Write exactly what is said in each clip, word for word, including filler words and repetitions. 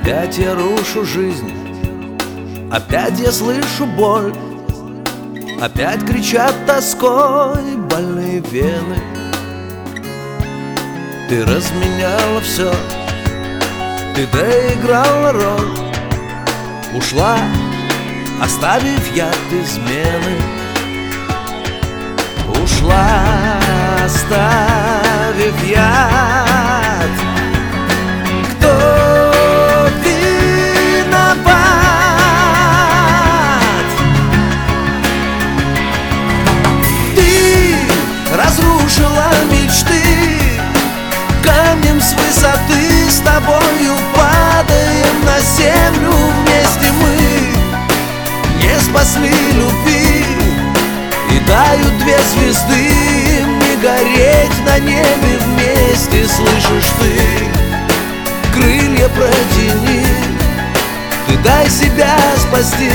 Опять я рушу жизнь, опять я слышу боль, опять кричат тоской больные вены. Ты разменяла все, ты доиграла роль, ушла, оставив яд измены. Ушла, оставив яд. Кто виноват? Ты разрушила мечты, камнем с высоты с тобою падаем на землю вместе мы. Не спасли любви, и тают две звезды, им не гореть на небе вместе. Слышишь ты, крылья протяни, ты дай себя спасти.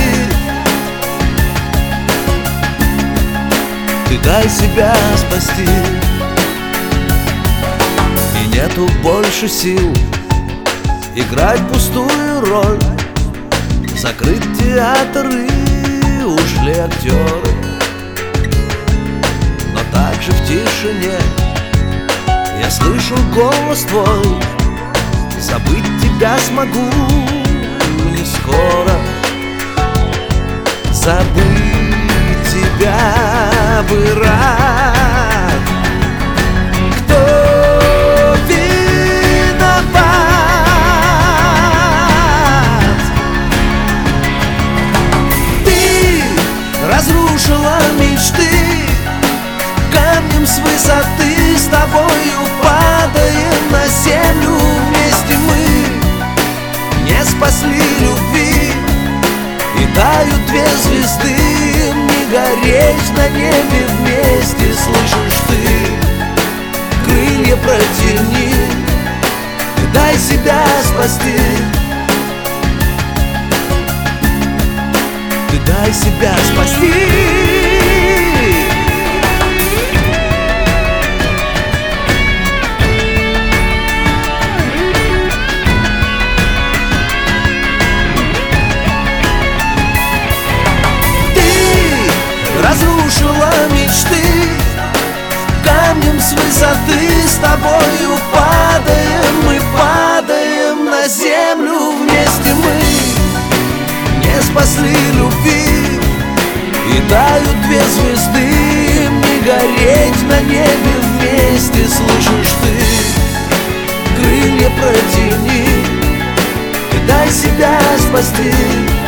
Ты дай себя спасти. И нету больше сил играть пустую роль, закрыт театр и ушли актеры. Но также в тишине я слышу голос твой, забыть тебя смогу не скоро. Забыть тебя бы рад. Кто виноват? Ты разрушила мечты, камнем с высоты с тобою падаем на землю вместе мы. Не спасли любви, и тают две звезды, им не гореть на небе вместе. Слышишь ты, крылья протяни, ты дай себя спасти. Ты дай себя спасти. Разрушила мечты, камнем с высоты с тобою падаем мы, падаем на землю вместе мы. Не спасли любви, и тают две звезды, им не гореть на небе вместе. Слышишь ты, крылья протяни, и дай себя спасти.